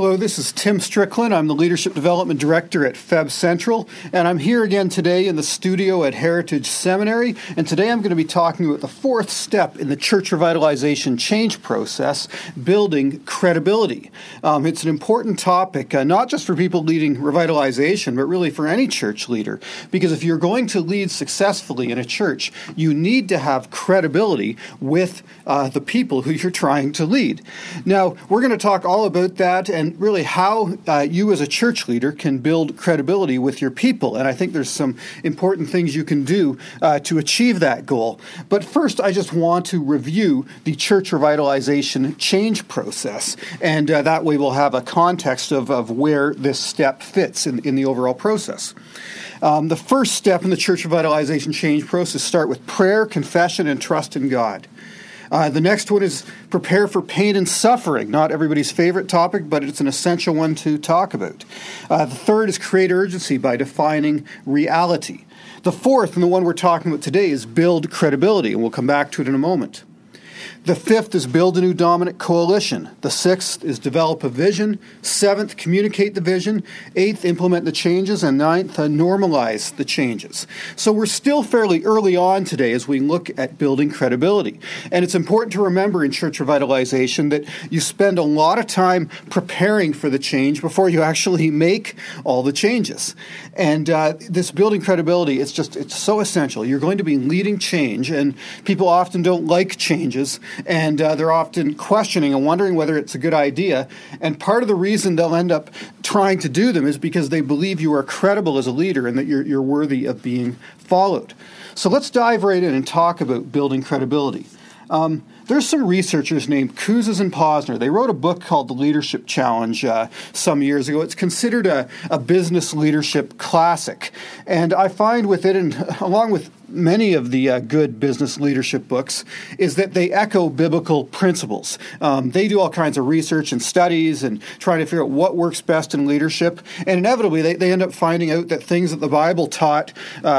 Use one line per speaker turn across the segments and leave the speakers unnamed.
Hello, this is Tim Strickland. I'm the Leadership Development Director at Feb Central, and I'm here again today in the studio at Heritage Seminary, and today I'm going to be talking about the fourth step in the church revitalization change process, building credibility. It's an important topic, not just for people leading revitalization, but really for any church leader, because if you're going to lead successfully in a church, you need to have credibility with the people who you're trying to lead. Now, we're going to talk all about that and really how you as a church leader can build credibility with your people. And I think there's some important things you can do to achieve that goal. But first, I just want to review the church revitalization change process. And that way we'll have a context of where this step fits in the overall process. The first step in the church revitalization change process start with prayer, confession, and trust in God. The next one is prepare for pain and suffering. Not everybody's favorite topic, but it's an essential one to talk about. The third is create urgency by defining reality. The fourth, and the one we're talking about today, is build credibility, and we'll come back to it in a moment. The fifth is build a new dominant coalition. The sixth is develop a vision. Seventh, communicate the vision. Eighth, implement the changes. And ninth, normalize the changes. So we're still fairly early on today as we look at building credibility. And it's important to remember in church revitalization that you spend a lot of time preparing for the change before you actually make all the changes. And this building credibility, it's so essential. You're going to be leading change, and people often don't like changes. And they're often questioning and wondering whether it's a good idea. And part of the reason they'll end up trying to do them is because they believe you are credible as a leader and that you're worthy of being followed. So let's dive right in and talk about building credibility. There's some researchers named Kouzes and Posner. They wrote a book called The Leadership Challenge some years ago. It's considered a business leadership classic. And I find with it, and along with many of the good business leadership books, is that they echo biblical principles. They do all kinds of research and studies and try to figure out what works best in leadership. And inevitably, they end up finding out that things that the Bible taught,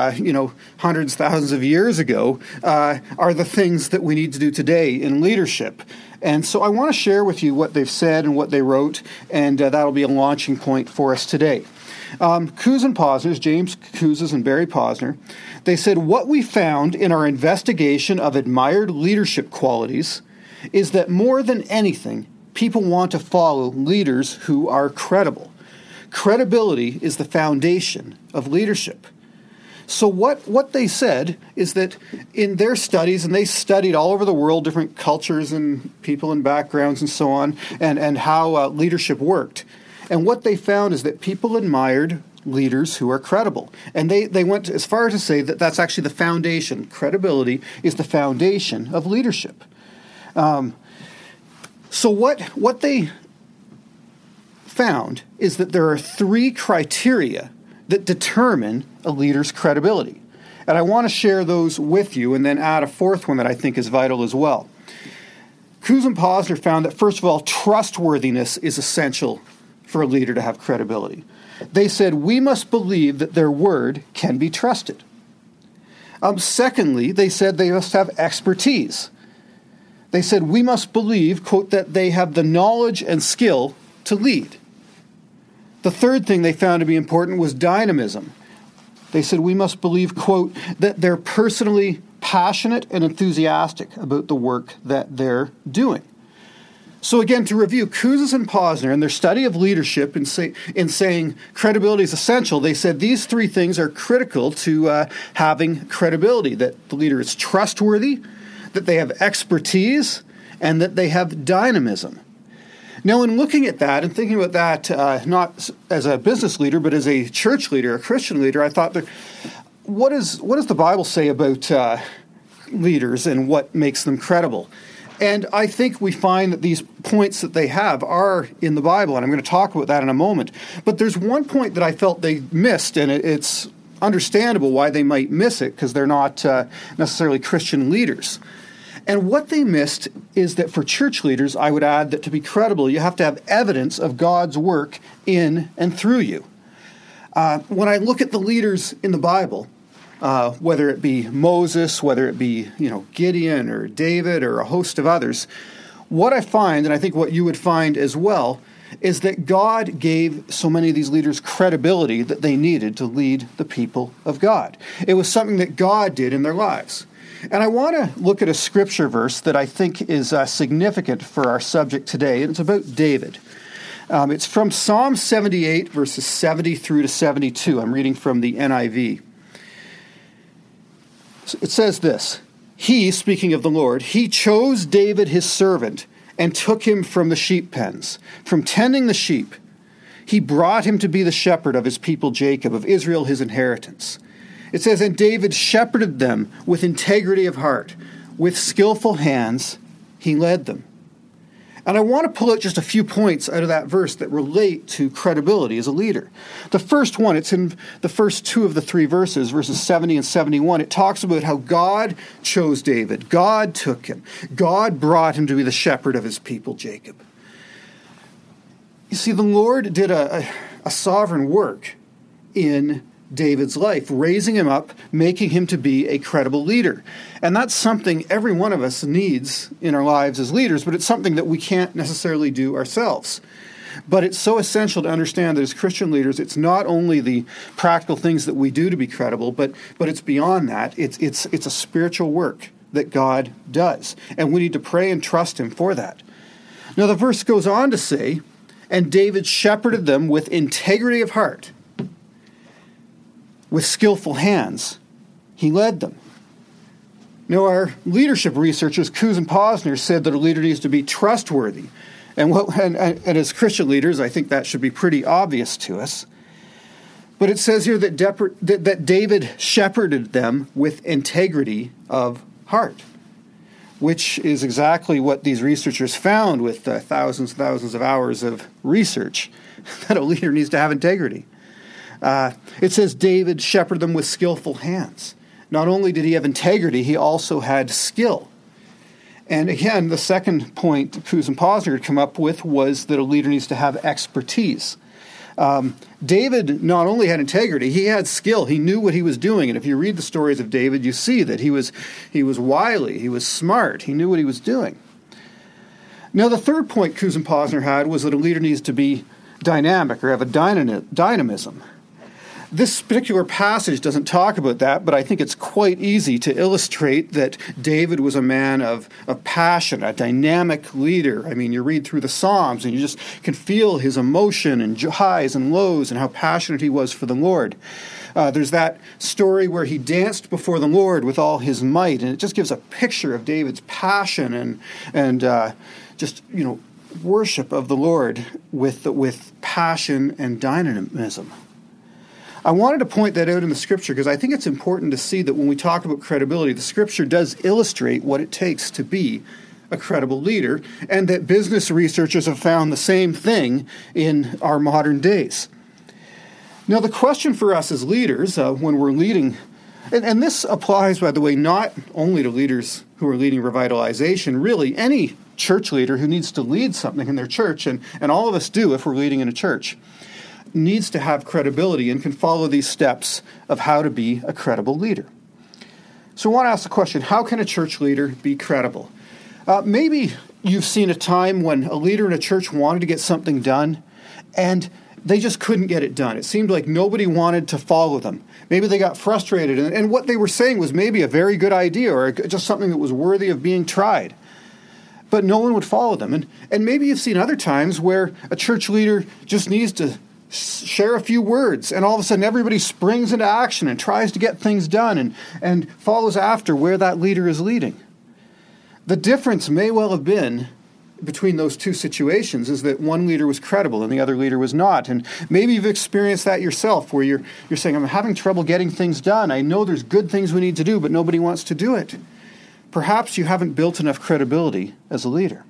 hundreds, thousands of years ago, are the things that we need to do today in leadership. And so I want to share with you what they've said and what they wrote, and that'll be a launching point for us today. Kouzes and Posner, James Kouzes and Barry Posner, they said, what we found in our investigation of admired leadership qualities is that more than anything, people want to follow leaders who are credible. Credibility is the foundation of leadership. So what they said is that in their studies, and they studied all over the world, different cultures and people and backgrounds and so on, and how leadership worked. And what they found is that people admired leaders who are credible. And they went as far as to say that that's actually the foundation. Credibility is the foundation of leadership. So what they found is that there are three criteria that determine a leader's credibility. And I want to share those with you and then add a fourth one that I think is vital as well. Kouzes and Posner found that, first of all, trustworthiness is essential for a leader to have credibility. They said, we must believe that their word can be trusted. Secondly, they said they must have expertise. They said, we must believe, quote, that they have the knowledge and skill to lead. The third thing they found to be important was dynamism. They said, we must believe, quote, that they're personally passionate and enthusiastic about the work that they're doing. So again, to review, Kouzes and Posner, in their study of leadership in saying credibility is essential, they said these three things are critical to having credibility, that the leader is trustworthy, that they have expertise, and that they have dynamism. Now, in looking at that and thinking about that, not as a business leader, but as a church leader, a Christian leader, I thought, what does the Bible say about leaders and what makes them credible? And I think we find that these points that they have are in the Bible, and I'm going to talk about that in a moment. But there's one point that I felt they missed, and it's understandable why they might miss it, because they're not necessarily Christian leaders. And what they missed is that for church leaders, I would add that to be credible, you have to have evidence of God's work in and through you. When I look at the leaders in the Bible, whether it be Moses, whether it be Gideon or David or a host of others, what I find, and I think what you would find as well, is that God gave so many of these leaders credibility that they needed to lead the people of God. It was something that God did in their lives. And I want to look at a scripture verse that I think is significant for our subject today, and it's about David. It's from Psalm 78, verses 70 through to 72. I'm reading from the NIV. It says this, "He," speaking of the Lord, "he chose David his servant and took him from the sheep pens, from tending the sheep. He brought him to be the shepherd of his people Jacob, of Israel his inheritance." It says, "And David shepherded them with integrity of heart. With skillful hands he led them." And I want to pull out just a few points out of that verse that relate to credibility as a leader. The first one, it's in the first two of the three verses, verses 70 and 71. It talks about how God chose David. God took him. God brought him to be the shepherd of his people, Jacob. You see, the Lord did a sovereign work in David's life, raising him up, making him to be a credible leader. And that's something every one of us needs in our lives as leaders, but it's something that we can't necessarily do ourselves. But it's so essential to understand that as Christian leaders, it's not only the practical things that we do to be credible, but it's beyond that. It's a spiritual work that God does. And we need to pray and trust him for that. Now the verse goes on to say, "And David shepherded them with integrity of heart. With skillful hands, he led them." Now, our leadership researchers, Coos and Posner, said that a leader needs to be trustworthy. And as Christian leaders, I think that should be pretty obvious to us. But it says here that David shepherded them with integrity of heart, which is exactly what these researchers found with thousands and thousands of hours of research, that a leader needs to have integrity. It says David shepherded them with skillful hands. Not only did he have integrity, he also had skill. And again, the second point Coos and Posner had come up with was that a leader needs to have expertise. David not only had integrity, he had skill. He knew what he was doing. And if you read the stories of David, you see that he was wily, he was smart, he knew what he was doing. Now, the third point Coos and Posner had was that a leader needs to be dynamic or have a dynamism. This particular passage doesn't talk about that, but I think it's quite easy to illustrate that David was a man of passion, a dynamic leader. I mean, you read through the Psalms and you just can feel his emotion and highs and lows and how passionate he was for the Lord. There's that story where he danced before the Lord with all his might, and it just gives a picture of David's passion and worship of the Lord with passion and dynamism. I wanted to point that out in the Scripture because I think it's important to see that when we talk about credibility, the Scripture does illustrate what it takes to be a credible leader, and that business researchers have found the same thing in our modern days. Now, the question for us as leaders when we're leading, and this applies, by the way, not only to leaders who are leading revitalization, really any church leader who needs to lead something in their church, and all of us do if we're leading in a church, needs to have credibility and can follow these steps of how to be a credible leader. So I want to ask the question, how can a church leader be credible? Maybe you've seen a time when a leader in a church wanted to get something done and they just couldn't get it done. It seemed like nobody wanted to follow them. Maybe they got frustrated and what they were saying was maybe a very good idea or just something that was worthy of being tried. But no one would follow them. And maybe you've seen other times where a church leader just needs to share a few words, and all of a sudden everybody springs into action and tries to get things done and follows after where that leader is leading. The difference may well have been between those two situations is that one leader was credible and the other leader was not. And maybe you've experienced that yourself where you're saying, I'm having trouble getting things done. I know there's good things we need to do, but nobody wants to do it. Perhaps you haven't built enough credibility as a leader.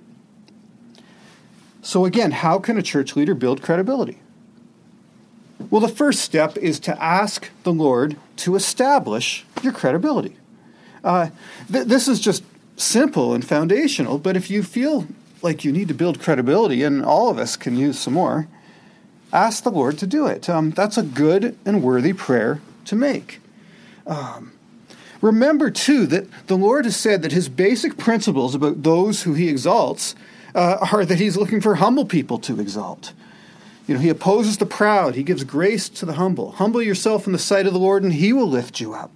So again, how can a church leader build credibility? Well, the first step is to ask the Lord to establish your credibility. This is just simple and foundational, but if you feel like you need to build credibility, and all of us can use some more, ask the Lord to do it. That's a good and worthy prayer to make. Remember, too, that the Lord has said that his basic principles about those who he exalts are that he's looking for humble people to exalt. He opposes the proud. He gives grace to the humble. Humble yourself in the sight of the Lord, and he will lift you up.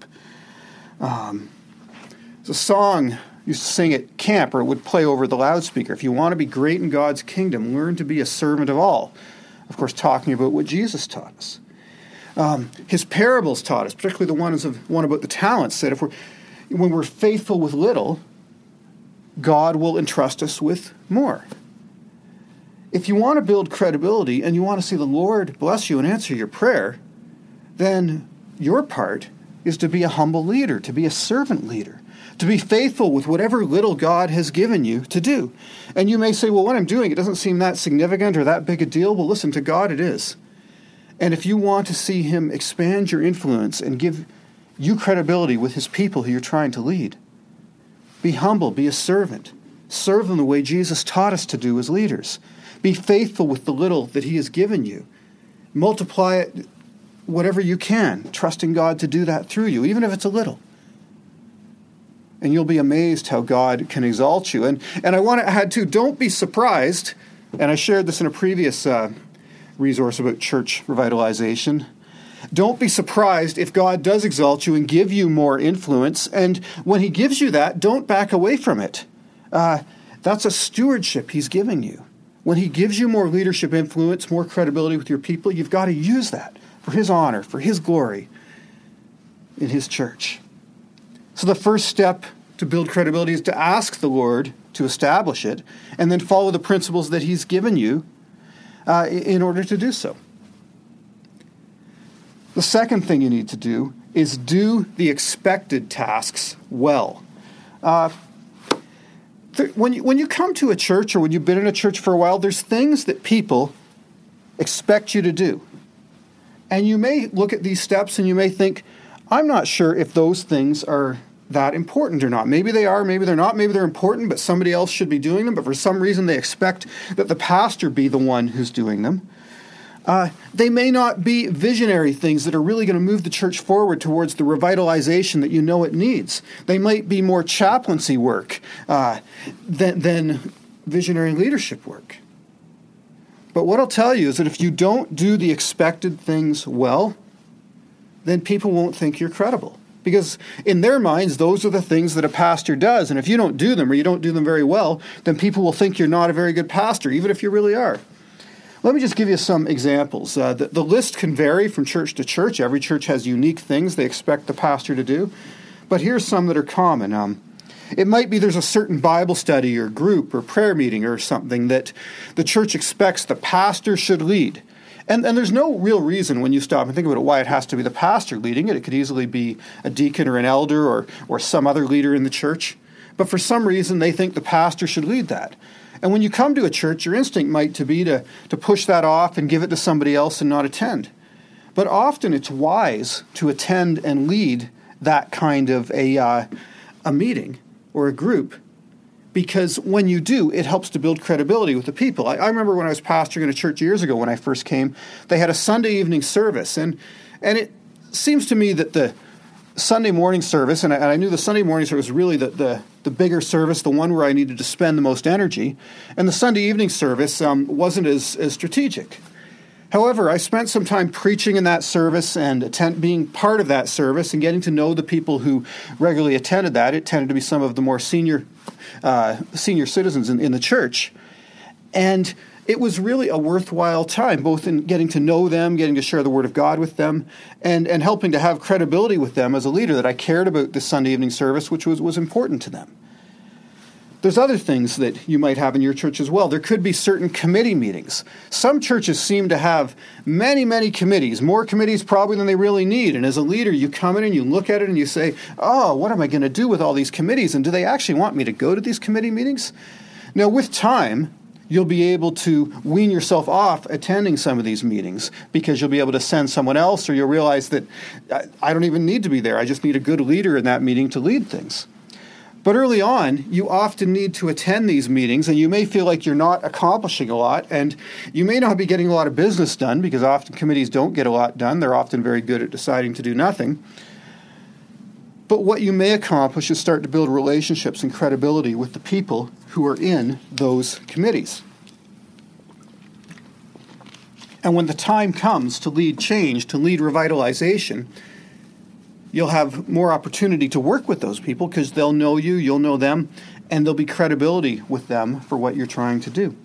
It's a song I used to sing at camp, or it would play over the loudspeaker. If you want to be great in God's kingdom, learn to be a servant of all. Of course, talking about what Jesus taught us. His parables taught us, particularly the one about the talents, that when we're faithful with little, God will entrust us with more. If you want to build credibility and you want to see the Lord bless you and answer your prayer, then your part is to be a humble leader, to be a servant leader, to be faithful with whatever little God has given you to do. And you may say, well, what I'm doing, it doesn't seem that significant or that big a deal. Well, listen, to God it is. And if you want to see him expand your influence and give you credibility with his people who you're trying to lead, be humble, be a servant. Serve them the way Jesus taught us to do as leaders. Be faithful with the little that he has given you. Multiply it whatever you can, trusting God to do that through you, even if it's a little. And you'll be amazed how God can exalt you. And I want to add, too, don't be surprised, and I shared this in a previous resource about church revitalization. Don't be surprised if God does exalt you and give you more influence. And when he gives you that, don't back away from it. That's a stewardship he's giving you. When he gives you more leadership influence, more credibility with your people, you've got to use that for his honor, for his glory in his church. So the first step to build credibility is to ask the Lord to establish it, and then follow the principles that he's given you in order to do so. The second thing you need to do is do the expected tasks well. When you come to a church, or when you've been in a church for a while, there's things that people expect you to do. And you may look at these steps and you may think, I'm not sure if those things are that important or not. Maybe they are, maybe they're not, maybe they're important, but somebody else should be doing them, but for some reason they expect that the pastor be the one who's doing them. They may not be visionary things that are really going to move the church forward towards the revitalization that you know it needs. They might be more chaplaincy work than visionary leadership work. But what I'll tell you is that if you don't do the expected things well, then people won't think you're credible. Because in their minds, those are the things that a pastor does. And if you don't do them, or you don't do them very well, then people will think you're not a very good pastor, even if you really are. Let me just give you some examples. The list can vary from church to church. Every church has unique things they expect the pastor to do. But here's some that are common. It might be there's a certain Bible study or group or prayer meeting or something that the church expects the pastor should lead. And there's no real reason when you stop and think about it why it has to be the pastor leading it. It could easily be a deacon or an elder or some other leader in the church. But for some reason, they think the pastor should lead that. And when you come to a church, your instinct might be to push that off and give it to somebody else and not attend. But often it's wise to attend and lead that kind of a meeting or a group, because when you do, it helps to build credibility with the people. I remember when I was pastoring in a church years ago when I first came, they had a Sunday evening service. And it seems to me that the Sunday morning service, and I knew the Sunday morning service was really the bigger service, the one where I needed to spend the most energy. And the Sunday evening service wasn't as strategic. However, I spent some time preaching in that service and being part of that service and getting to know the people who regularly attended that. It tended to be some of the more senior citizens in the church. And it was really a worthwhile time, both in getting to know them, getting to share the Word of God with them, and helping to have credibility with them as a leader, that I cared about this Sunday evening service, which was important to them. There's other things that you might have in your church as well. There could be certain committee meetings. Some churches seem to have many, many committees, more committees probably than they really need. And as a leader, you come in and you look at it and you say, oh, what am I going to do with all these committees? And do they actually want me to go to these committee meetings? Now, with time, you'll be able to wean yourself off attending some of these meetings, because you'll be able to send someone else, or you'll realize that I don't even need to be there. I just need a good leader in that meeting to lead things. But early on, you often need to attend these meetings, and you may feel like you're not accomplishing a lot, and you may not be getting a lot of business done, because often committees don't get a lot done. They're often very good at deciding to do nothing. But what you may accomplish is start to build relationships and credibility with the people who are in those committees. And when the time comes to lead change, to lead revitalization, you'll have more opportunity to work with those people because they'll know you, you'll know them, and there'll be credibility with them for what you're trying to do.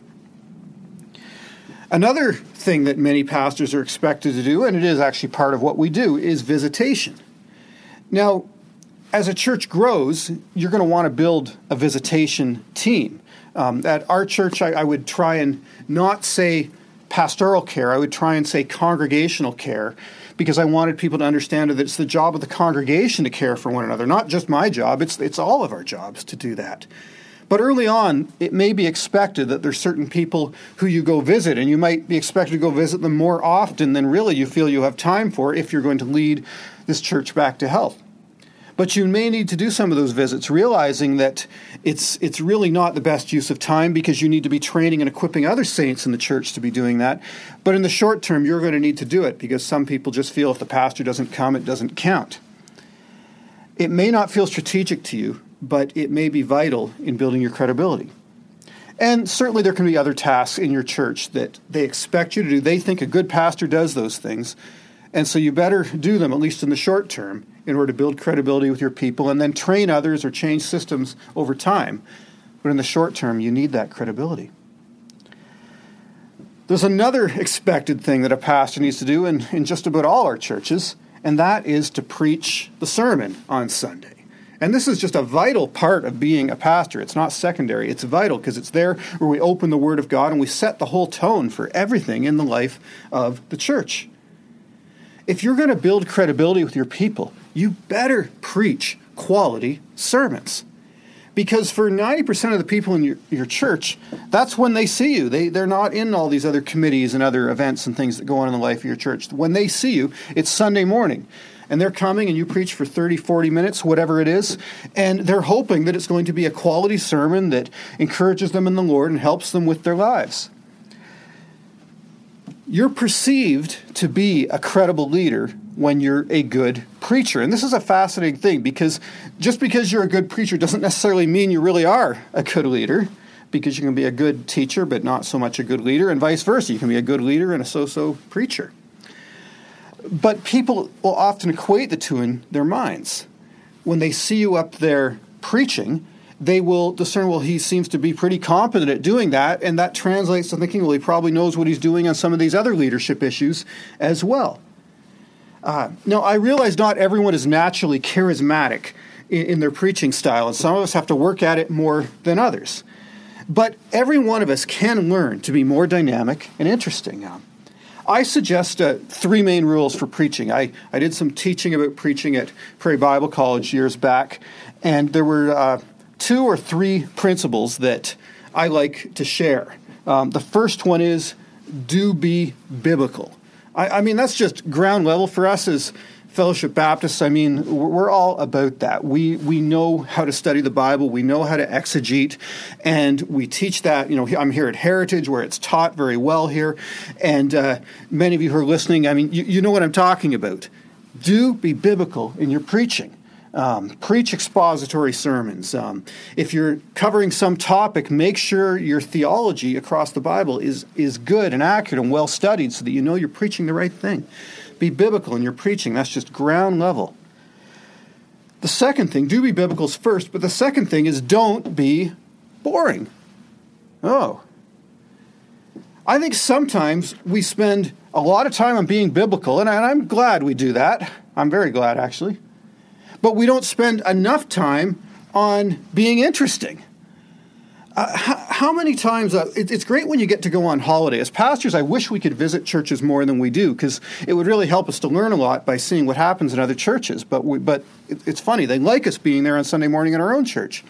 Another thing that many pastors are expected to do, and it is actually part of what we do, is visitation. Now, as a church grows, you're going to want to build a visitation team. At our church, I would try and not say pastoral care. I would try and say congregational care, because I wanted people to understand that it's the job of the congregation to care for one another, not just my job. It's all of our jobs to do that. But early on, it may be expected that there's certain people who you go visit, and you might be expected to go visit them more often than really you feel you have time for if you're going to lead this church back to health. But you may need to do some of those visits, realizing that it's really not the best use of time, because you need to be training and equipping other saints in the church to be doing that. But in the short term, you're going to need to do it, because some people just feel if the pastor doesn't come, it doesn't count. It may not feel strategic to you, but it may be vital in building your credibility. And certainly there can be other tasks in your church that they expect you to do. They think a good pastor does those things. And so you better do them, at least in the short term, in order to build credibility with your people and then train others or change systems over time. But in the short term, you need that credibility. There's another expected thing that a pastor needs to do in just about all our churches, and that is to preach the sermon on Sunday. And this is just a vital part of being a pastor. It's not secondary. It's vital, because it's there where we open the Word of God and we set the whole tone for everything in the life of the church. If you're going to build credibility with your people, you better preach quality sermons. Because for 90% of the people in your church, that's when they see you. They're not in all these other committees and other events and things that go on in the life of your church. When they see you, it's Sunday morning. And they're coming and you preach for 30, 40 minutes, whatever it is, and they're hoping that it's going to be a quality sermon that encourages them in the Lord and helps them with their lives. You're perceived to be a credible leader when you're a good preacher. And this is a fascinating thing, because just because you're a good preacher doesn't necessarily mean you really are a good leader, because you can be a good teacher but not so much a good leader, and vice versa. You can be a good leader and a so-so preacher. But people will often equate the two in their minds. When they see you up there preaching, they will discern, well, he seems to be pretty competent at doing that, and that translates to thinking, well, he probably knows what he's doing on some of these other leadership issues as well. Now, I realize not everyone is naturally charismatic in their preaching style, and some of us have to work at it more than others. But every one of us can learn to be more dynamic and interesting now. I suggest 3 main rules for preaching. I did some teaching about preaching at Prairie Bible College years back, and there were 2 or 3 principles that I like to share. The first one is, do be biblical. I mean, that's just ground level for us as Fellowship Baptists. I mean, we're all about that. We know how to study the Bible. We know how to exegete, and we teach that. You know, I'm here at Heritage, where it's taught very well here, and many of you who are listening, I mean, you know what I'm talking about. Do be biblical in your preaching. Preach expository sermons. If you're covering some topic, make sure your theology across the Bible is good and accurate and well studied, so that you know you're preaching the right thing. Be biblical in your preaching. That's just ground level. The second thing, do be biblical is first, but the second thing is don't be boring. Oh. I think sometimes we spend a lot of time on being biblical, and I'm glad we do that. I'm very glad, actually. But we don't spend enough time on being interesting. How many times, it's great when you get to go on holiday. As pastors, I wish we could visit churches more than we do, because it would really help us to learn a lot by seeing what happens in other churches. But it's funny, they like us being there on Sunday morning in our own church.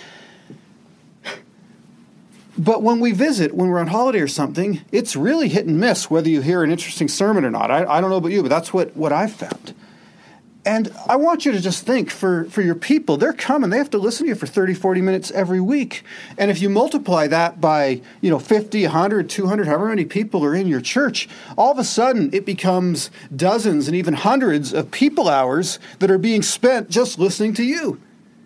But when we visit, when we're on holiday or something, it's really hit and miss whether you hear an interesting sermon or not. I don't know about you, but that's what I've found. And I want you to just think for your people, they're coming, they have to listen to you for 30, 40 minutes every week. And if you multiply that by, 50, 100, 200, however many people are in your church, all of a sudden it becomes dozens and even hundreds of people hours that are being spent just listening to you.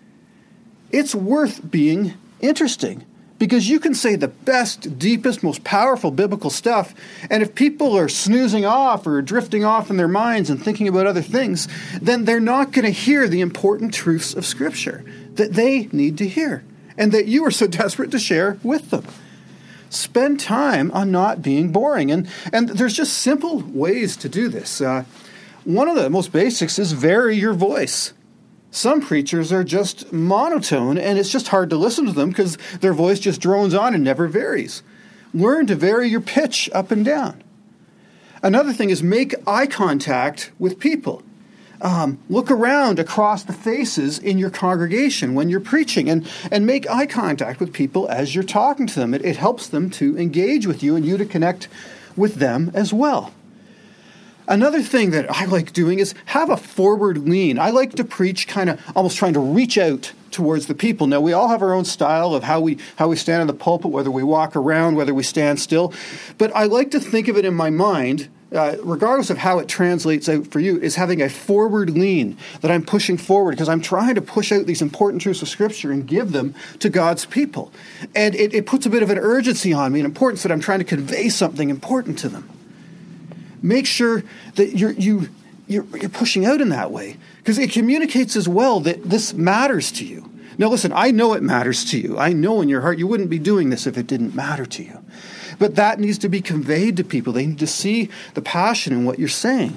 It's worth being interesting. Because you can say the best, deepest, most powerful biblical stuff, and if people are snoozing off or drifting off in their minds and thinking about other things, then they're not going to hear the important truths of Scripture that they need to hear and that you are so desperate to share with them. Spend time on not being boring. And there's just simple ways to do this. One of the most basics is vary your voice. Some preachers are just monotone, and it's just hard to listen to them because their voice just drones on and never varies. Learn to vary your pitch up and down. Another thing is make eye contact with people. Look around across the faces in your congregation when you're preaching and make eye contact with people as you're talking to them. It helps them to engage with you and you to connect with them as well. Another thing that I like doing is have a forward lean. I like to preach kind of almost trying to reach out towards the people. Now, we all have our own style of how we stand in the pulpit, whether we walk around, whether we stand still. But I like to think of it in my mind, regardless of how it translates out for you, is having a forward lean, that I'm pushing forward because I'm trying to push out these important truths of Scripture and give them to God's people. And it puts a bit of an urgency on me, an importance that I'm trying to convey something important to them. Make sure that you're pushing out in that way because it communicates as well that this matters to you. Now, listen, I know it matters to you. I know in your heart you wouldn't be doing this if it didn't matter to you. But that needs to be conveyed to people. They need to see the passion in what you're saying.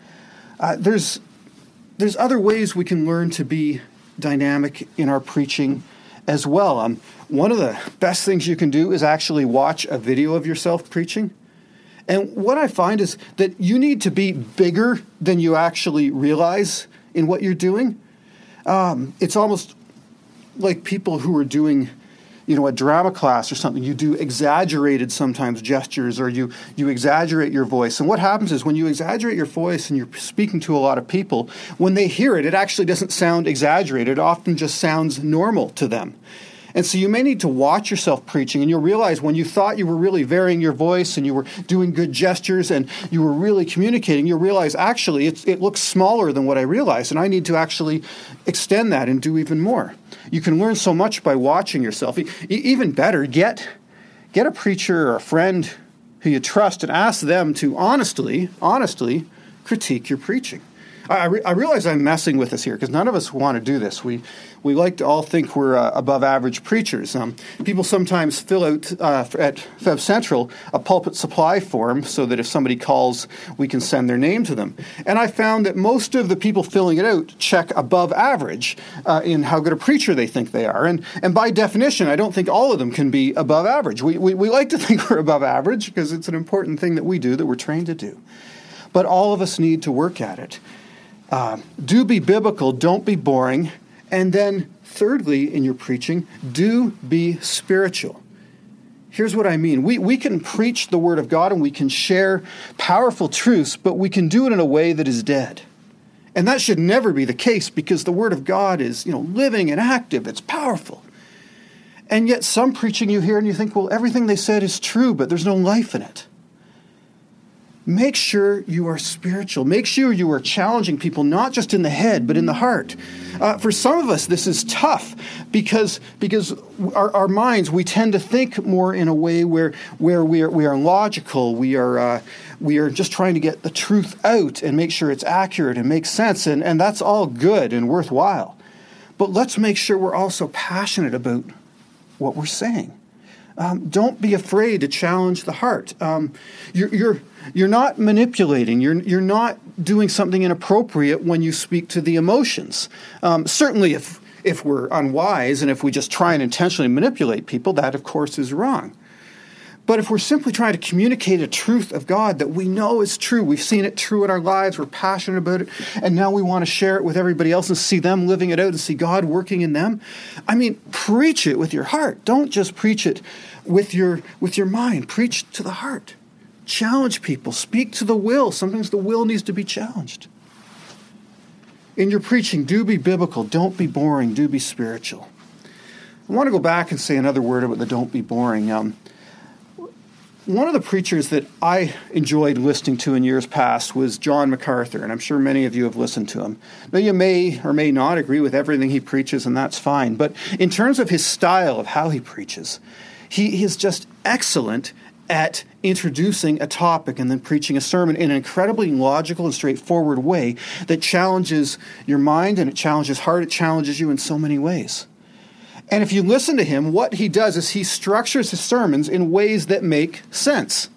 There's other ways we can learn to be dynamic in our preaching as well. One of the best things you can do is actually watch a video of yourself preaching. And what I find is that you need to be bigger than you actually realize in what you're doing. It's almost like people who are doing, a drama class or something. You do exaggerated sometimes gestures or you exaggerate your voice. And what happens is when you exaggerate your voice and you're speaking to a lot of people, when they hear it, it actually doesn't sound exaggerated. It often just sounds normal to them. And so you may need to watch yourself preaching, and you'll realize when you thought you were really varying your voice and you were doing good gestures and you were really communicating, you'll realize actually it looks smaller than what I realized, and I need to actually extend that and do even more. You can learn so much by watching yourself. Even better, get a preacher or a friend who you trust and ask them to honestly critique your preaching. I realize I'm messing with this here because none of us want to do this. We like to all think we're above average preachers. People sometimes fill out at Feb Central a pulpit supply form so that if somebody calls, we can send their name to them. And I found that most of the people filling it out check above average in how good a preacher they think they are. And by definition, I don't think all of them can be above average. We like to think we're above average because it's an important thing that we do, that we're trained to do. But all of us need to work at it. Do be biblical, don't be boring. And then thirdly, in your preaching, do be spiritual. Here's what I mean. We can preach the Word of God and we can share powerful truths, but we can do it in a way that is dead. And that should never be the case because the Word of God is, living and active. It's powerful. And yet some preaching you hear and you think, well, everything they said is true, but there's no life in it. Make sure you are spiritual. Make sure you are challenging people, not just in the head, but in the heart. For some of us, this is tough because our minds, we tend to think more in a way where we are logical. We are just trying to get the truth out and make sure it's accurate and makes sense. And that's all good and worthwhile. But let's make sure we're also passionate about what we're saying. Don't be afraid to challenge the heart. You're not manipulating. You're not doing something inappropriate when you speak to the emotions. Certainly, if we're unwise and if we just try and intentionally manipulate people, that of course is wrong. But if we're simply trying to communicate a truth of God that we know is true, we've seen it true in our lives, we're passionate about it, and now we want to share it with everybody else and see them living it out and see God working in them. I mean, preach it with your heart. Don't just preach it with your mind. Preach to the heart. Challenge people. Speak to the will. Sometimes the will needs to be challenged. In your preaching, do be biblical. Don't be boring. Do be spiritual. I want to go back and say another word about the don't be boring. One of the preachers that I enjoyed listening to in years past was John MacArthur, and I'm sure many of you have listened to him. Now, you may or may not agree with everything he preaches, and that's fine. But in terms of his style of how he preaches, he is just excellent at introducing a topic and then preaching a sermon in an incredibly logical and straightforward way that challenges your mind and it challenges heart. It challenges you in so many ways. And if you listen to him, what he does is he structures his sermons in ways that make sense.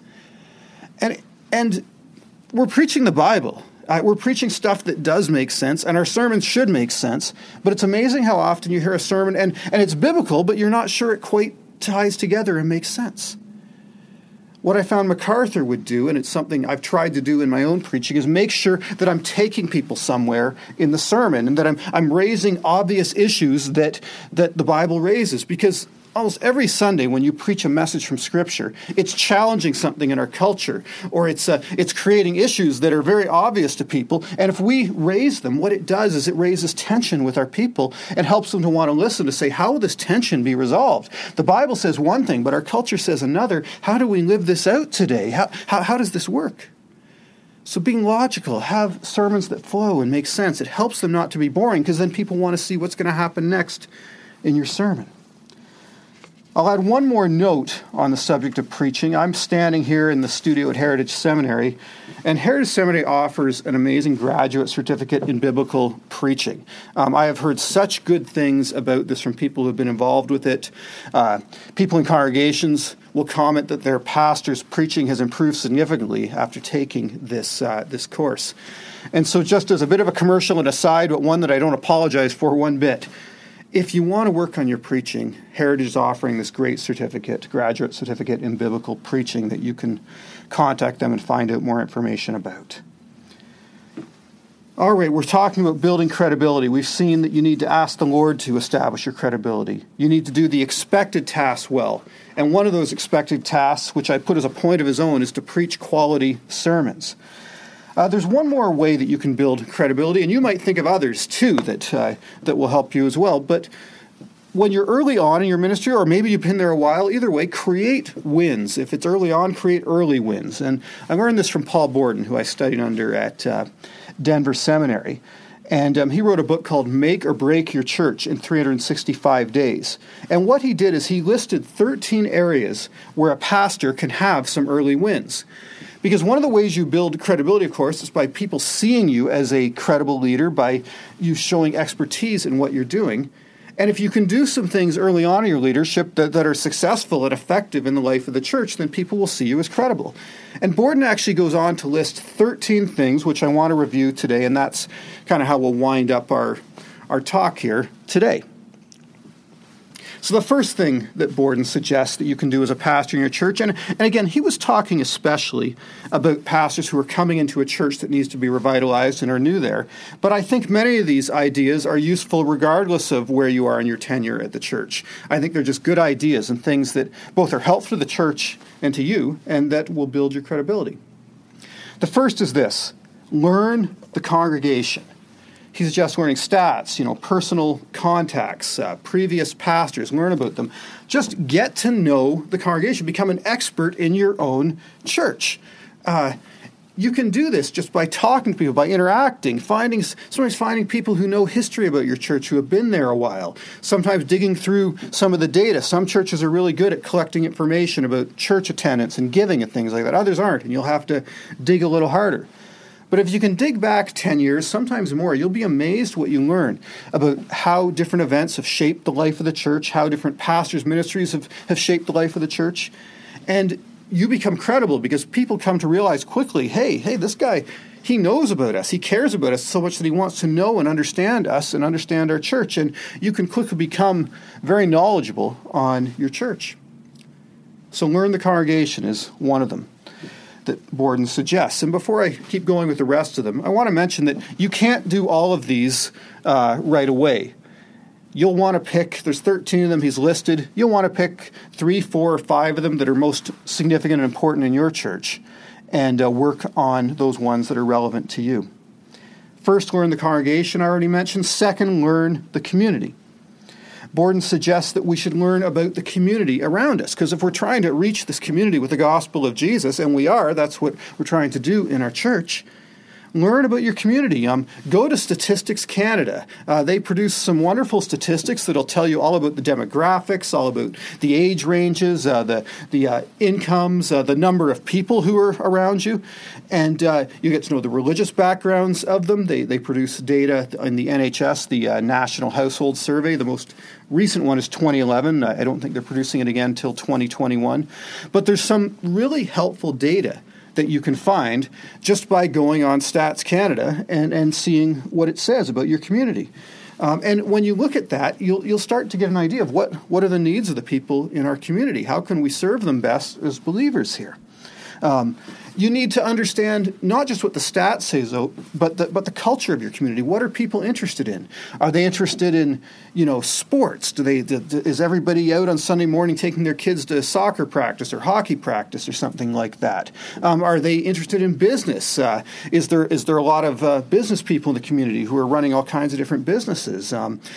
And we're preaching the Bible. We're preaching stuff that does make sense, and our sermons should make sense. But it's amazing how often you hear a sermon, and it's biblical, but you're not sure it quite ties together and makes sense. What I found MacArthur would do, and it's something I've tried to do in my own preaching, is make sure that I'm taking people somewhere in the sermon and that I'm raising obvious issues that the Bible raises. Because almost every Sunday when you preach a message from Scripture, it's challenging something in our culture, or it's creating issues that are very obvious to people. And if we raise them, what it does is it raises tension with our people and helps them to want to listen, to say, how will this tension be resolved? The Bible says one thing, but our culture says another. How do we live this out today? How does this work? So being logical, have sermons that flow and make sense. It helps them not to be boring, because then people want to see what's going to happen next in your sermon. I'll add one more note on the subject of preaching. I'm standing here in the studio at Heritage Seminary, and Heritage Seminary offers an amazing graduate certificate in biblical preaching. I have heard such good things about this from people who have been involved with it. People in congregations will comment that their pastor's preaching has improved significantly after taking this course. And so just as a bit of a commercial and aside, but one that I don't apologize for one bit, if you want to work on your preaching, Heritage is offering this great certificate, graduate certificate in biblical preaching, that you can contact them and find out more information about. All right, we're talking about building credibility. We've seen that you need to ask the Lord to establish your credibility. You need to do the expected tasks well. And one of those expected tasks, which I put as a point of his own, is to preach quality sermons. There's one more way that you can build credibility, and you might think of others too that will help you as well. But when you're early on in your ministry, or maybe you've been there a while, either way, create wins. If it's early on, create early wins. And I learned this from Paul Borden, who I studied under at Denver Seminary. And he wrote a book called Make or Break Your Church in 365 Days. And what he did is he listed 13 areas where a pastor can have some early wins. Because one of the ways you build credibility, of course, is by people seeing you as a credible leader, by you showing expertise in what you're doing. And if you can do some things early on in your leadership that are successful and effective in the life of the church, then people will see you as credible. And Borden actually goes on to list 13 things, which I want to review today, and that's kind of how we'll wind up our talk here today. So the first thing that Borden suggests that you can do as a pastor in your church, and again, he was talking especially about pastors who are coming into a church that needs to be revitalized and are new there. But I think many of these ideas are useful regardless of where you are in your tenure at the church. I think they're just good ideas and things that both are helpful to the church and to you, and that will build your credibility. The first is this: learn the congregation. He suggests learning stats, personal contacts, previous pastors, learn about them. Just get to know the congregation. Become an expert in your own church. You can do this just by talking to people, by interacting, sometimes finding people who know history about your church, who have been there a while, sometimes digging through some of the data. Some churches are really good at collecting information about church attendance and giving and things like that. Others aren't, and you'll have to dig a little harder. But if you can dig back 10 years, sometimes more, you'll be amazed what you learn about how different events have shaped the life of the church, how different pastors' ministries have shaped the life of the church. And you become credible because people come to realize quickly, hey, this guy, he knows about us. He cares about us so much that he wants to know and understand us and understand our church. And you can quickly become very knowledgeable on your church. So learn the congregation is one of them that Borden suggests. And before I keep going with the rest of them, I want to mention that you can't do all of these right away. You'll want to pick, there's 13 of them he's listed, you'll want to pick 3, 4, or 5 of them that are most significant and important in your church and work on those ones that are relevant to you. First, learn the congregation, I already mentioned. Second, learn the community. Borden suggests that we should learn about the community around us, because if we're trying to reach this community with the gospel of Jesus, and we are, that's what we're trying to do in our church, learn about your community. Go to Statistics Canada. They produce some wonderful statistics that'll tell you all about the demographics, all about the age ranges, the incomes, the number of people who are around you, and you get to know the religious backgrounds of them. They produce data in the NHS, the National Household Survey. The most recent one is 2011. I don't think they're producing it again until 2021. But there's some really helpful data that you can find just by going on Stats Canada and seeing what it says about your community. And when you look at that, you'll start to get an idea of what are the needs of the people in our community. How can we serve them best as believers here? You need to understand not just what the stats say, though, but the culture of your community. What are people interested in? Are they interested in, sports? Is everybody out on Sunday morning taking their kids to soccer practice or hockey practice or something like that? Are they interested in business? Is there a lot of business people in the community who are running all kinds of different businesses?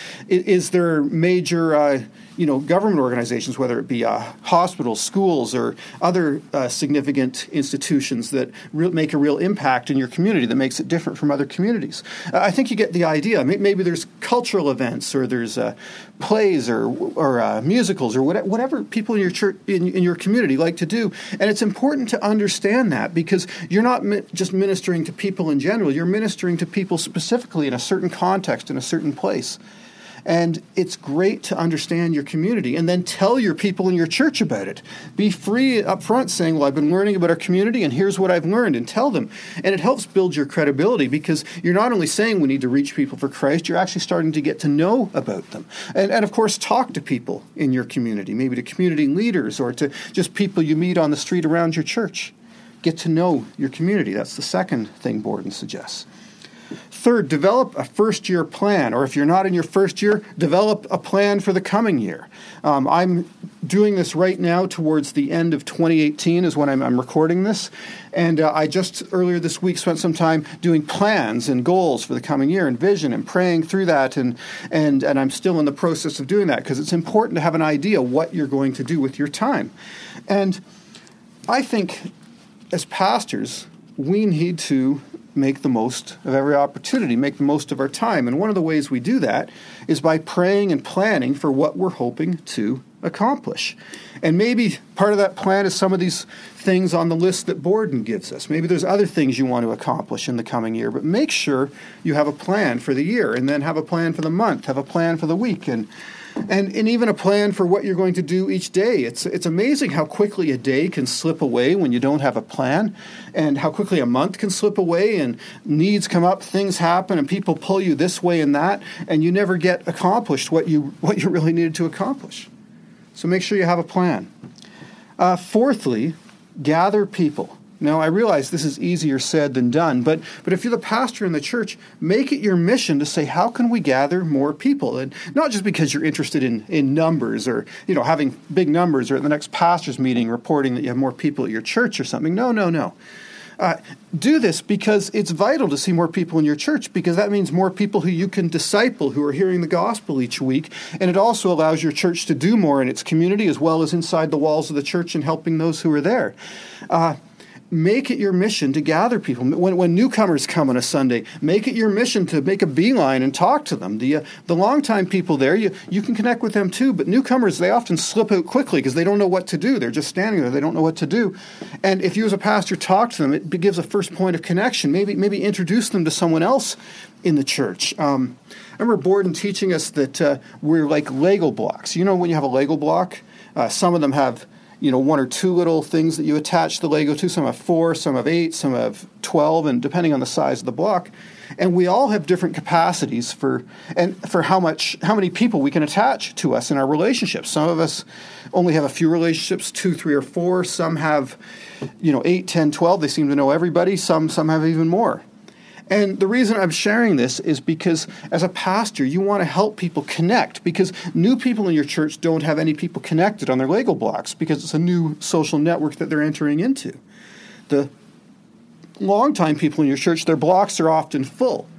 Is there major government organizations, whether it be hospitals, schools, or other significant institutions that make a real impact in your community that makes it different from other communities? I think you get the idea. Maybe there's cultural events, or there's plays, or musicals, or whatever people in your church, in your community like to do. And it's important to understand that, because you're not just ministering to people in general. You're ministering to people specifically in a certain context, in a certain place. And it's great to understand your community and then tell your people in your church about it. Be free up front saying, well, I've been learning about our community and here's what I've learned, and tell them. And it helps build your credibility, because you're not only saying we need to reach people for Christ, you're actually starting to get to know about them. And of course, talk to people in your community, maybe to community leaders or to just people you meet on the street around your church. Get to know your community. That's the second thing Borden suggests. Third, develop a first-year plan, or if you're not in your first year, develop a plan for the coming year. I'm doing this right now towards the end of 2018 is when I'm recording this, and I just earlier this week spent some time doing plans and goals for the coming year and vision and praying through that, and I'm still in the process of doing that, because it's important to have an idea what you're going to do with your time. And I think as pastors, we need to make the most of every opportunity, make the most of our time. And one of the ways we do that is by praying and planning for what we're hoping to accomplish. And maybe part of that plan is some of these things on the list that Borden gives us. Maybe there's other things you want to accomplish in the coming year, but make sure you have a plan for the year, and then have a plan for the month, have a plan for the week, and even a plan for what you're going to do each day. It's amazing how quickly a day can slip away when you don't have a plan, and how quickly a month can slip away, and needs come up, things happen, and people pull you this way and that, and you never get accomplished what you really needed to accomplish. So make sure you have a plan. Fourthly, gather people. Now, I realize this is easier said than done, but if you're the pastor in the church, make it your mission to say, how can we gather more people? And not just because you're interested in numbers, or having big numbers, or at the next pastor's meeting reporting that you have more people at your church or something. No. Do this because it's vital to see more people in your church, because that means more people who you can disciple, who are hearing the gospel each week, and it also allows your church to do more in its community as well as inside the walls of the church and helping those who are there. Make it your mission to gather people. When newcomers come on a Sunday, make it your mission to make a beeline and talk to them. The longtime people there, you can connect with them too, but newcomers, they often slip out quickly because they don't know what to do. They're just standing there. They don't know what to do. And if you as a pastor talk to them, it gives a first point of connection. Maybe introduce them to someone else in the church. I remember Borden teaching us that we're like Lego blocks. When you have a Lego block, some of them have one or two little things that you attach the Lego to. Some have 4, some have 8, some have 12, and depending on the size of the block. And we all have different capacities for how many people we can attach to us in our relationships. Some of us only have a few relationships, 2, 3, or 4. Some have, 8, 10, 12. They seem to know everybody. Some have even more. And the reason I'm sharing this is because as a pastor, you want to help people connect, because new people in your church don't have any people connected on their Lego blocks because it's a new social network that they're entering into. The longtime people in your church, their blocks are often full.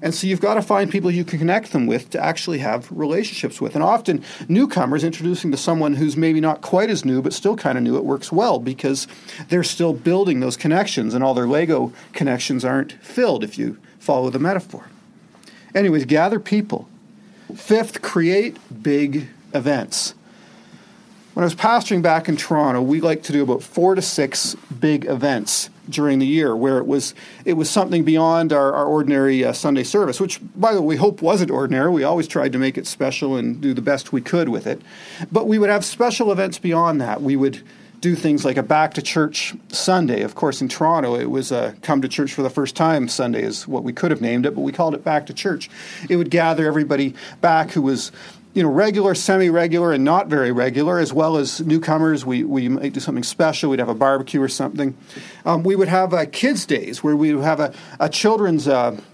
And so you've got to find people you can connect them with to actually have relationships with. And often newcomers introducing to someone who's maybe not quite as new but still kind of new, it works well because they're still building those connections and all their Lego connections aren't filled, if you follow the metaphor. Anyways, gather people. Fifth, create big events. When I was pastoring back in Toronto, we liked to do about 4 to 6 big events during the year where it was something beyond our ordinary Sunday service, which, by the way, we hope wasn't ordinary. We always tried to make it special and do the best we could with it. But we would have special events beyond that. We would do things like a Back to Church Sunday. Of course, in Toronto, it was a Come to Church for the First Time Sunday is what we could have named it, but we called it Back to Church. It would gather everybody back who was regular, semi-regular, and not very regular, as well as newcomers. We might do something special. We'd have a barbecue or something. We would have kids' days where we would have a children's,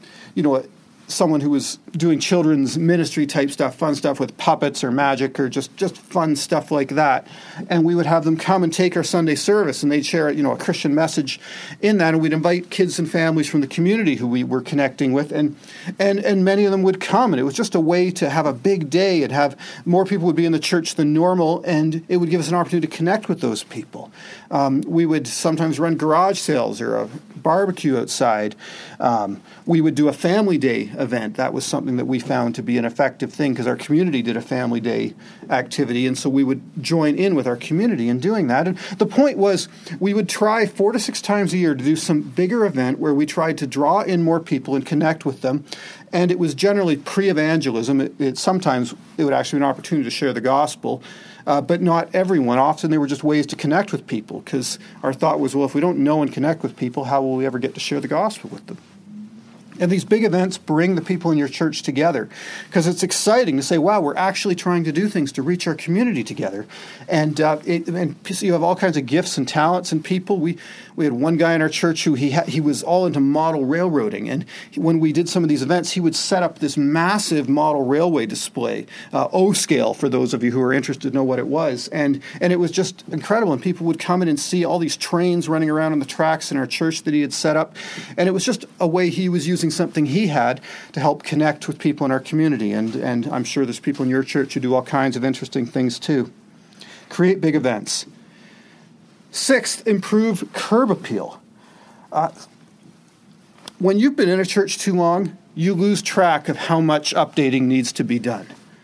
someone who was doing children's ministry type stuff, fun stuff with puppets or magic or just fun stuff like that. And we would have them come and take our Sunday service, and they'd share a Christian message in that. And we'd invite kids and families from the community who we were connecting with, and many of them would come. And it was just a way to have a big day and have more people would be in the church than normal, and it would give us an opportunity to connect with those people. We would sometimes run garage sales or a barbecue outside. We would do a family day event. That was something that we found to be an effective thing because our community did a family day activity, and so we would join in with our community in doing that. And the point was we would try 4 to 6 times a year to do some bigger event where we tried to draw in more people and connect with them. And it was generally pre-evangelism. Sometimes it would actually be an opportunity to share the gospel, but not everyone. Often they were just ways to connect with people because our thought was, well, if we don't know and connect with people, how will we ever get to share the gospel with them? And these big events bring the people in your church together because it's exciting to say, wow, we're actually trying to do things to reach our community together. And so you have all kinds of gifts and talents and people. We had one guy in our church who he was all into model railroading. And when we did some of these events, he would set up this massive model railway display, O-scale for those of you who are interested to know what it was. And it was just incredible. And people would come in and see all these trains running around on the tracks in our church that he had set up. And it was just a way he was using something he had to help connect with people in our community. And I'm sure there's people in your church who do all kinds of interesting things too. Create big events. Sixth, improve curb appeal. When you've been in a church too long, you lose track of how much updating needs to be done.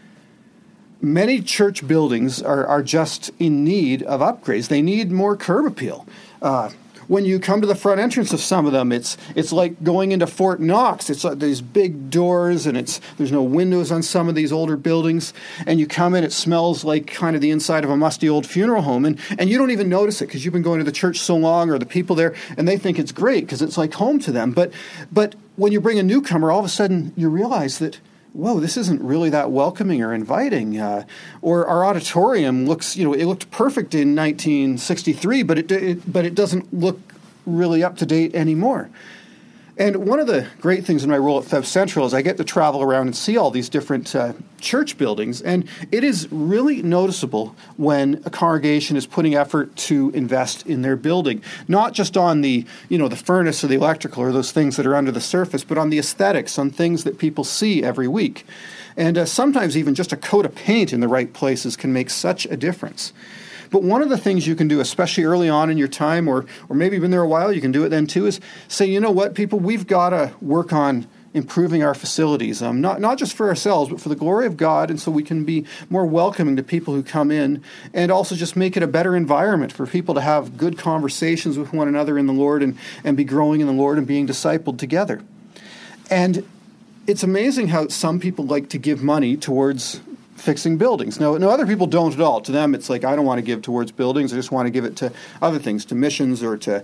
Many church buildings are just in need of upgrades. They need more curb appeal. When you come to the front entrance of some of them, it's like going into Fort Knox. It's like these big doors, and there's no windows on some of these older buildings. And you come in, it smells like kind of the inside of a musty old funeral home, and you don't even notice it because you've been going to the church so long, or the people there, and they think it's great because it's like home to them. But when you bring a newcomer, all of a sudden you realize that, whoa, this isn't really that welcoming or inviting. Or our auditorium looks, it looked perfect in 1963, but it doesn't look really up to date anymore. And one of the great things in my role at Feb Central is I get to travel around and see all these different church buildings, and it is really noticeable when a congregation is putting effort to invest in their building, not just on the furnace or the electrical or those things that are under the surface, but on the aesthetics, on things that people see every week. And sometimes even just a coat of paint in the right places can make such a difference. But one of the things you can do, especially early on in your time, or maybe you've been there a while, you can do it then too, is say, you know what, people, we've got to work on improving our facilities, not just for ourselves, but for the glory of God, and so we can be more welcoming to people who come in, and also just make it a better environment for people to have good conversations with one another in the Lord and be growing in the Lord and being discipled together. And it's amazing how some people like to give money towards fixing buildings. No, other people don't at all. To them, it's like, I don't want to give towards buildings. I just want to give it to other things, to missions or to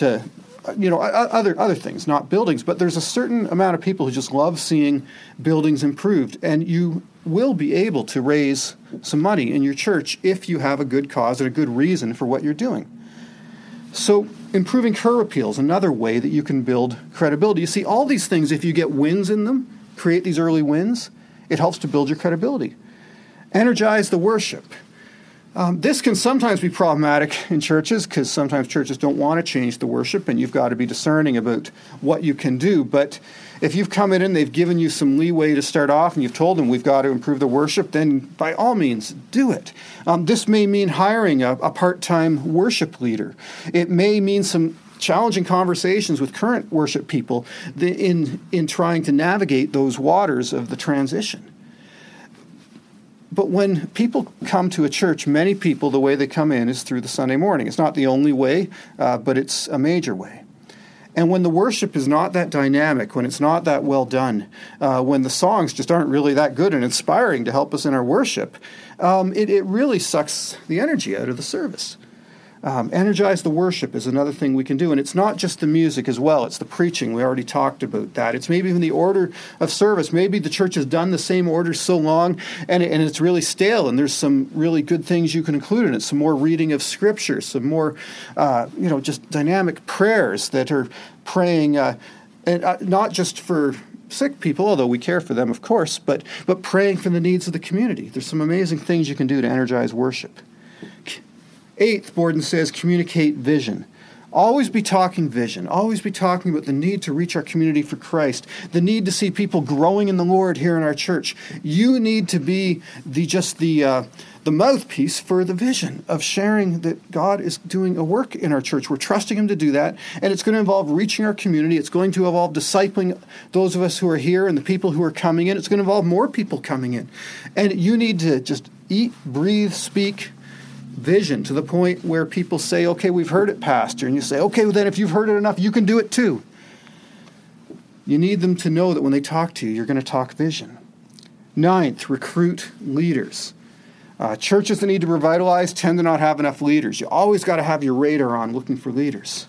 other things, not buildings. But there's a certain amount of people who just love seeing buildings improved, and you will be able to raise some money in your church if you have a good cause and a good reason for what you're doing. So improving curb appeal is another way that you can build credibility. You see, all these things, if you get wins in them, create these early wins, it helps to build your credibility. Energize the worship. This can sometimes be problematic in churches because sometimes churches don't want to change the worship, and you've got to be discerning about what you can do. But if you've come in and they've given you some leeway to start off and you've told them we've got to improve the worship, then by all means do it. This may mean hiring a part-time worship leader. It may mean some challenging conversations with current worship people in trying to navigate those waters of the transition. But when people come to a church, many people, the way they come in is through the Sunday morning. It's not the only way, but it's a major way. And when the worship is not that dynamic, when it's not that well done, when the songs just aren't really that good and inspiring to help us in our worship, it really sucks the energy out of the service. Energize the worship is another thing we can do. And it's not just the music as well. It's the preaching. We already talked about that. It's maybe even the order of service. Maybe the church has done the same order so long and it's really stale, and there's some really good things you can include in it. Some more reading of Scripture, some more, just dynamic prayers that are praying, and not just for sick people, although we care for them, of course, but praying for the needs of the community. There's some amazing things you can do to energize worship. 8th, Borden says, communicate vision. Always be talking vision. Always be talking about the need to reach our community for Christ, the need to see people growing in the Lord here in our church. You need to be the mouthpiece for the vision of sharing that God is doing a work in our church. We're trusting Him to do that, and it's going to involve reaching our community. It's going to involve discipling those of us who are here and the people who are coming in. It's going to involve more people coming in. And you need to just eat, breathe, speak vision to the point where people say, okay, we've heard it, Pastor. And you say, okay, well then if you've heard it enough, you can do it too. You need them to know that when they talk to you, you're going to talk vision. 9th, recruit leaders. Churches that need to revitalize tend to not have enough leaders. You always got to have your radar on looking for leaders.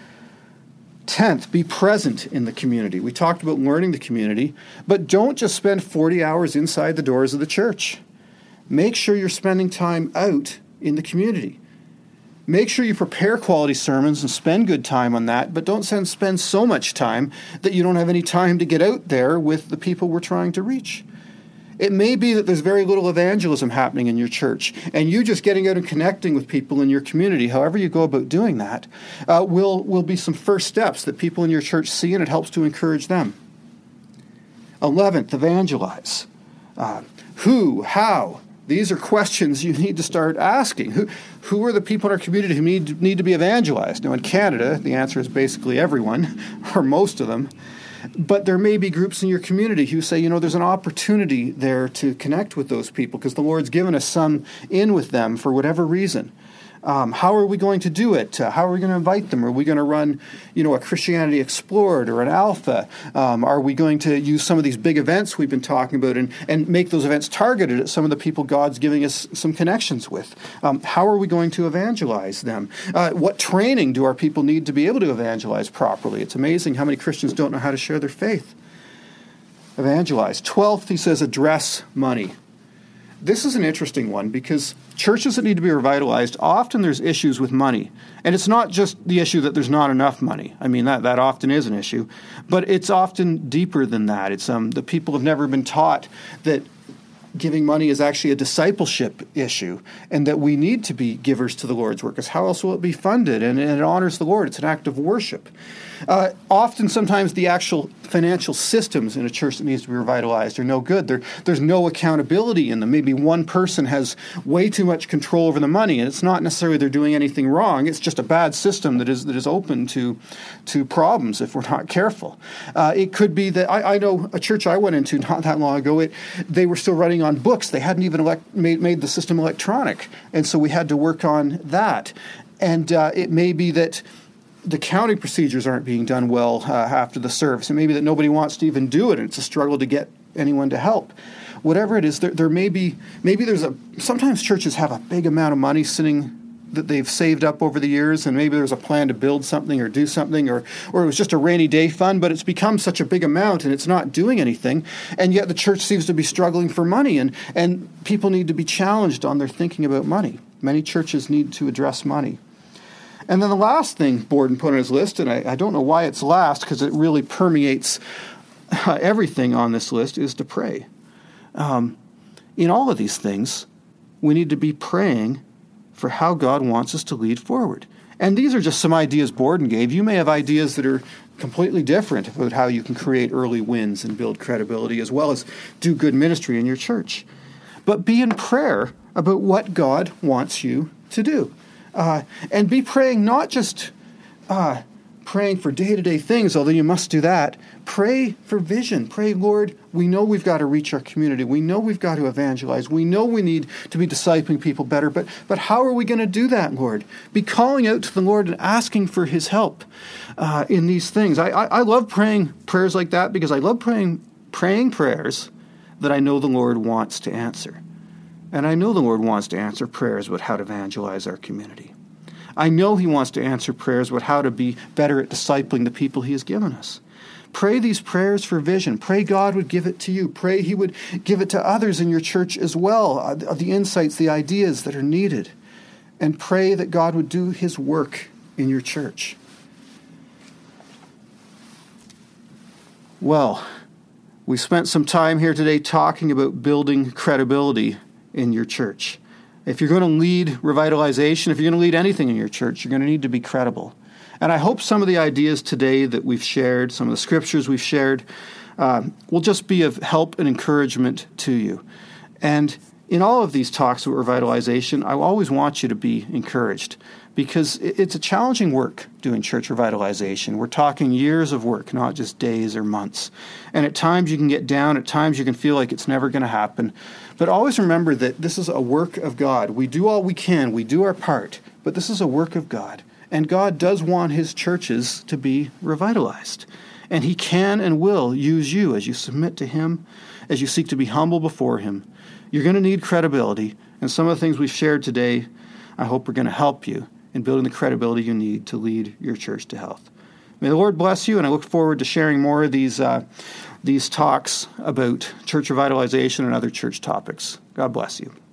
10th, be present in the community. We talked about learning the community, but don't just spend 40 hours inside the doors of the church. Make sure you're spending time out in the community. Make sure you prepare quality sermons and spend good time on that, but don't spend so much time that you don't have any time to get out there with the people we're trying to reach. It may be that there's very little evangelism happening in your church, and you just getting out and connecting with people in your community, however you go about doing that, will be some first steps that people in your church see, and it helps to encourage them. 11th, evangelize. Who, how? These are questions you need to start asking. Who are the people in our community who need to be evangelized? Now, in Canada, the answer is basically everyone, or most of them. But there may be groups in your community who say, there's an opportunity there to connect with those people because the Lord's given us some in with them for whatever reason. How are we going to do it? How are we going to invite them? Are we going to run, a Christianity Explored or an Alpha? Are we going to use some of these big events we've been talking about and make those events targeted at some of the people God's giving us some connections with? How are we going to evangelize them? What training do our people need to be able to evangelize properly? It's amazing how many Christians don't know how to share their faith. Evangelize. 12th, he says, address money. This is an interesting one because churches that need to be revitalized, often there's issues with money. And it's not just the issue that there's not enough money. I mean, that often is an issue. But it's often deeper than that. It's the people have never been taught that giving money is actually a discipleship issue and that we need to be givers to the Lord's work. Because how else will it be funded? And it honors the Lord. It's an act of worship. Sometimes the actual financial systems in a church that needs to be revitalized are no good. There's no accountability in them. Maybe one person has way too much control over the money, and it's not necessarily they're doing anything wrong. It's just a bad system that is open to problems if we're not careful. It could be that I know a church I went into not that long ago. They were still running on books. They hadn't even made the system electronic, and so we had to work on that. And it may be that the counting procedures aren't being done well after the service. It may be that nobody wants to even do it, and it's a struggle to get anyone to help. Whatever it is, there may be, sometimes churches have a big amount of money sitting that they've saved up over the years, and maybe there's a plan to build something or do something, or it was just a rainy day fund, but it's become such a big amount and it's not doing anything, and yet the church seems to be struggling for money, and people need to be challenged on their thinking about money. Many churches need to address money. And then the last thing Borden put on his list, and I don't know why it's last because it really permeates everything on this list, is to pray. In all of these things, we need to be praying for how God wants us to lead forward. And these are just some ideas Borden gave. You may have ideas that are completely different about how you can create early wins and build credibility as well as do good ministry in your church. But be in prayer about what God wants you to do. And be praying not just praying for day-to-day things, although you must do that. Pray for vision. Pray, Lord, we know we've got to reach our community. We know we've got to evangelize. We know we need to be discipling people better. But how are we going to do that, Lord? Be calling out to the Lord and asking for his help in these things. I love praying prayers like that because I love praying prayers that I know the Lord wants to answer. And I know the Lord wants to answer prayers about how to evangelize our community. I know he wants to answer prayers about how to be better at discipling the people he has given us. Pray these prayers for vision. Pray God would give it to you. Pray he would give it to others in your church as well, the insights, the ideas that are needed. And pray that God would do his work in your church. Well, we spent some time here today talking about building credibility in your church. If you're going to lead revitalization, if you're going to lead anything in your church, you're going to need to be credible. And I hope some of the ideas today that we've shared, some of the scriptures we've shared, will just be of help and encouragement to you. And in all of these talks about revitalization, I always want you to be encouraged because it's a challenging work doing church revitalization. We're talking years of work, not just days or months. And at times you can get down, at times you can feel like it's never going to happen. But always remember that this is a work of God. We do all we can, we do our part, but this is a work of God. And God does want his churches to be revitalized. And he can and will use you as you submit to him, as you seek to be humble before him. You're going to need credibility, and some of the things we've shared today, I hope are going to help you in building the credibility you need to lead your church to health. May the Lord bless you, and I look forward to sharing more of these talks about church revitalization and other church topics. God bless you.